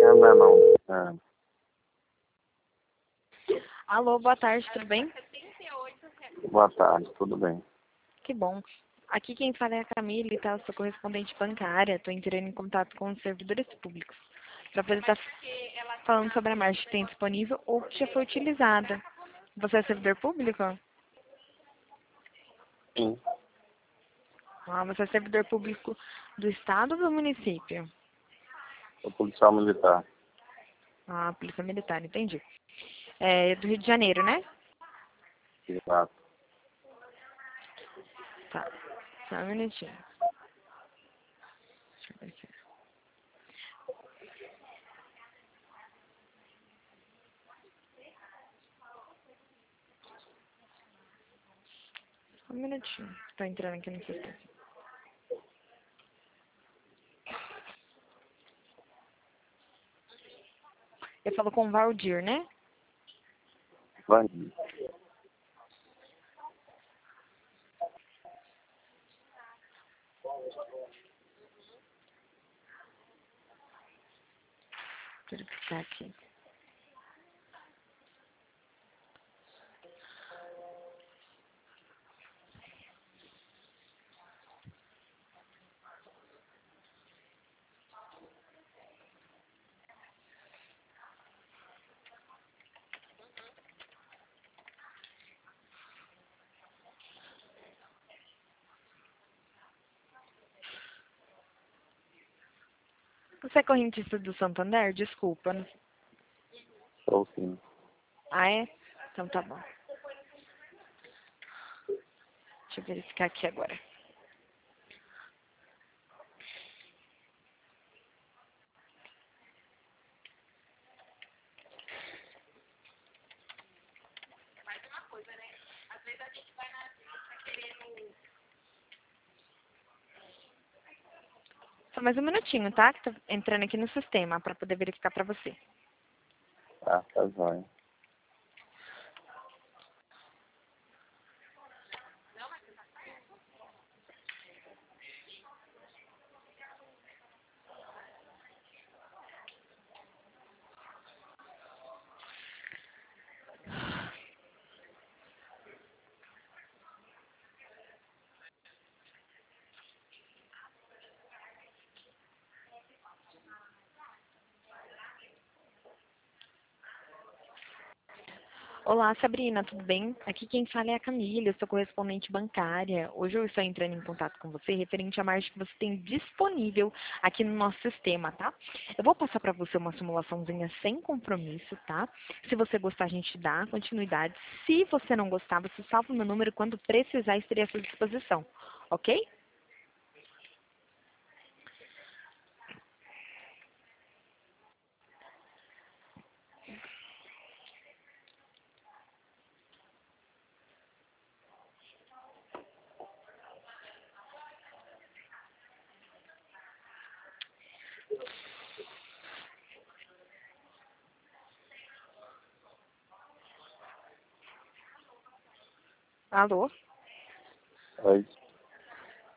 não é não. É. Alô, boa tarde, tudo bem? Boa tarde, tudo bem? Que bom. Aqui quem fala é a Camila, tá? Eu sou correspondente bancária. Estou entrando em contato com os servidores públicos para poder estar falando sobre a marcha que tem disponível ou que já foi utilizada. Você é servidor público? Sim. Ah, você é servidor público do estado ou do município? Sou policial militar. Ah, Polícia Militar, entendi. É do Rio de Janeiro, né? Exato. Tá. Só um minutinho. Deixa eu ver aqui. Só um minutinho. Estou entrando aqui no sistema. Eu falo com o Valdir, né? Bandido. Vou verificar aqui. Você é correntista do Santander? Desculpa. Sou sim. Ah, é? Então tá bom. Deixa eu verificar aqui agora. Só mais um minutinho, tá? Que tô entrando aqui no sistema para poder verificar para você. Tá jóia. Olá, Sabrina, tudo bem? Aqui quem fala é a Camila, eu sou correspondente bancária. Hoje eu estou entrando em contato com você referente à margem que você tem disponível aqui no nosso sistema, tá? Eu vou passar para você uma simulaçãozinha sem compromisso, tá? Se você gostar, a gente dá continuidade. Se você não gostar, você salva o meu número, quando precisar, estarei à sua disposição, ok? Alô? Oi.